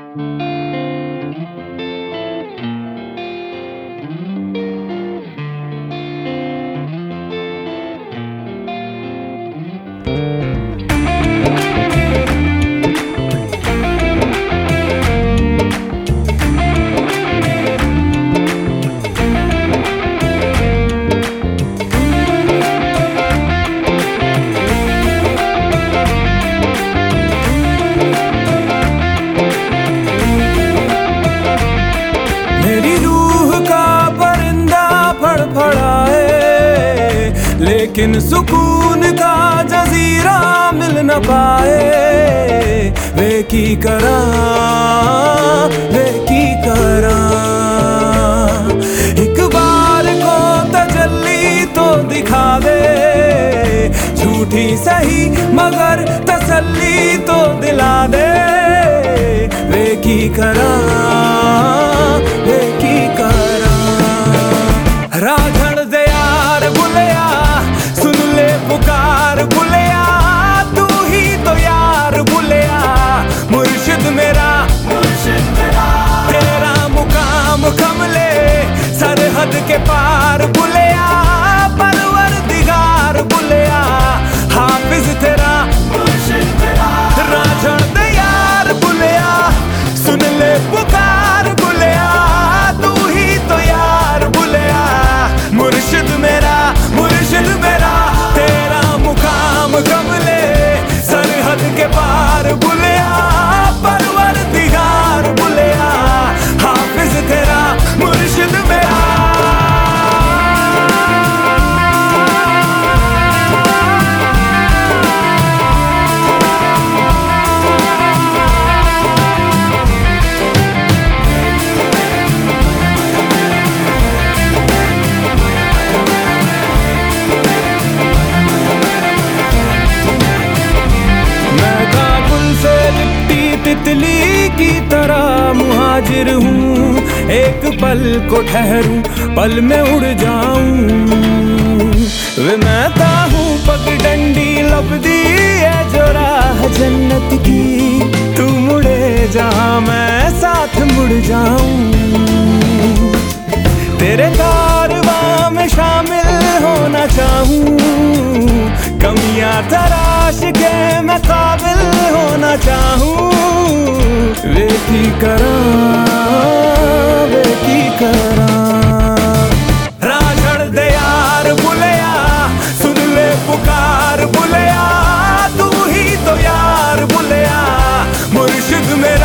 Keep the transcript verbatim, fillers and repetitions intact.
मेरी रूह का परिंदा फड़फड़ाए, लेकिन सुकून का जजीरा मिल न पाए। वे की करा वे की करा एक बार को तजल्ली तो दिखा दे, झूठी सही मगर तसल्ली तो दिला दे। वे की करा वे की करा राझड़ दे यार बुलिया, सुन ले पुकार बुलिया, तू ही तो यार बुलिया। मुर्शिद मेरा मुर्शिद मेरा तेरा मुकाम कमले सरहद के पार बुलिया। परवरदिगार बुलिया, हाफिज तेरा मुर्शिद तेरा। राझड़ दे यार बुलिया, सुन ले पुकार बुलिया, तू ही तो यार बुलिया। मुर्शिद मेरा मुर्शिद मेरा तेरा मुकाम कमले सरहद के पार बुलिया। परवरदिगार बुलिया, हाफिज तेरा मुर्शिद मेरा। तितली की तरह मुहाजिर हूँ, एक पल को ठहरूं पल में उड़ जाऊं। वे मैं हूँ पगडंडी लबदी है जो राह जन्नत की, तू मुड़े जहाँ मैं साथ मुड़ जाऊं। तेरे कारवां में शामिल होना चाहूँ, कमियां तराश के मैं काबिल होना चाहूँ। वे की करा वे की करा राझड़ दे यार बुलिया, सुन ले पुकार बुलिया, तू ही तो यार बुलिया। मुर्शिद में